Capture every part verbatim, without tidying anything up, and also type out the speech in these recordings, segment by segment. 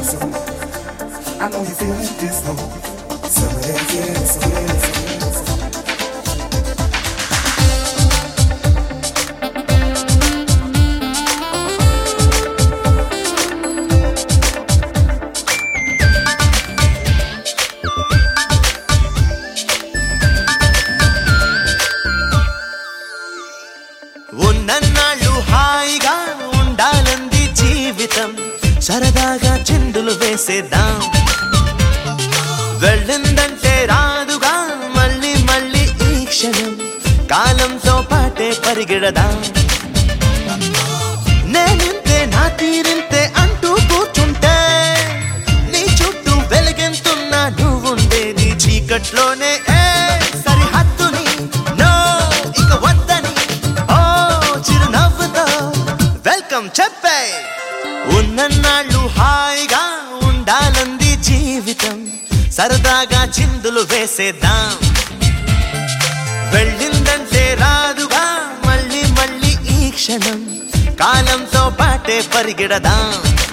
I know you feel like this, no. Somewhere, yeah, somewhere, somewhere. ఉన్నన్నాళ్ళు హాయిగా ఉండాలంది జీవితం సరదాగా చిందులు వేసేద్దాం వెళ్ళిందంటే రాదుగా మళ్ళీ మళ్ళీ ఈ క్షణం కాలంతో పాటే పరిగెడదాం నేనింతే నా తీరింతే అంటూ కూర్చుంటే నీ చుట్టూ వెలిగెంతున్నా నువ్వుండేది చీకట్లోనే సరిహద్దుని నో ఇక వద్దని వెల్కమ్ చెప్పే ఉన్నన్నాళ్ళు హాయిగా ఉండాలంది జీవితం సరదాగా చిందులు వేసేద్దాం వెళ్ళిందంటే రాదుగా మళ్ళీ మళ్ళీ ఈ క్షణం కాలంతో పాటే పరిగెడదాం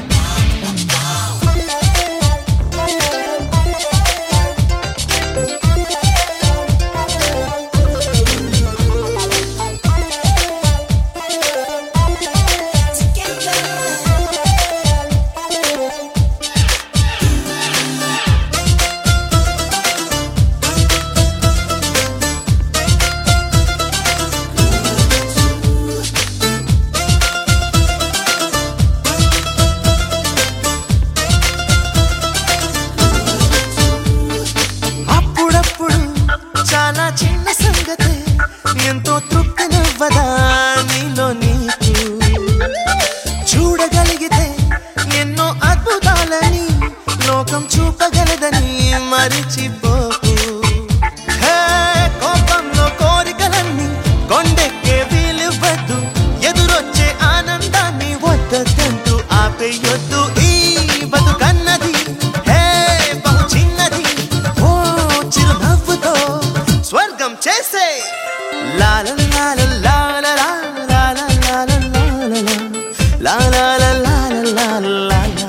చాలా చిన్న సంగతే ఎంతో తృప్తినివ్వదా నీలో నీకు చూడగలిగితే ఎన్నో అద్భుతాలని లోకం చూపగలదని మరిచిపోకు కోపంలో కోరికలన్నీ కొండెక్కే వీలివ్వద్దు ఎదురొచ్చే ఆనందాన్ని వద్దంటూ ఆపేయొద్దు ఈ బతుకన్నది బహు చిన్నది ఓ చిరునవ్వుతో స్వర్గం చేసే లాల లాల లాల లాల లాల లాల లాల లాల లాల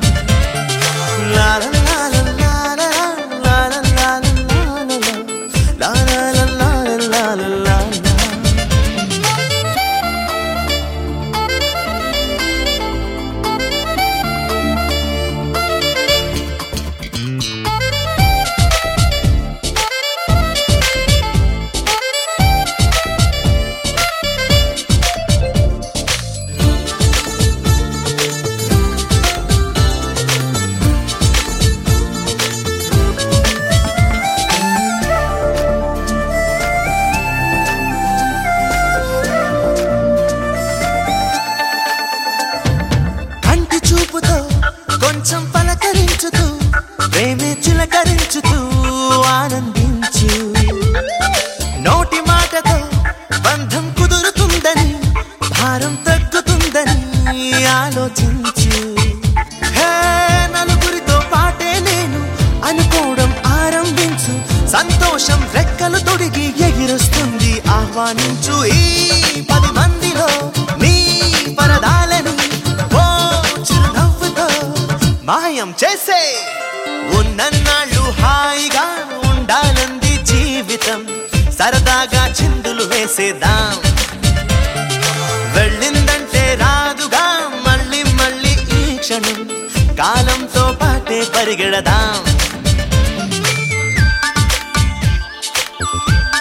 కొంచెం పలకరించుతూ ప్రేమే చిలకరించుతూ ఆనందించు నోటి మాటతో బంధం కుదురుతుందని భారం తగ్గుతుందని ఆలోచించు నలుగురితో పాటే నేను అనుకోవడం ఆరంభించు సంతోషం రెక్కలు తొడిగి ఎగిరొస్తుంది ఆహ్వానించు ఈ పది మందిలో నీ పరదాలని మాయం చేసే ఉన్నన్నాళ్ళు హాయిగా ఉండాలంది జీవితం సరదాగా చిందులు వేసేద్దాం వెళ్ళిందంటే రాదుగా మళ్ళీ మళ్ళీ ఈ క్షణం కాలంతో పాటే పరిగెడదాం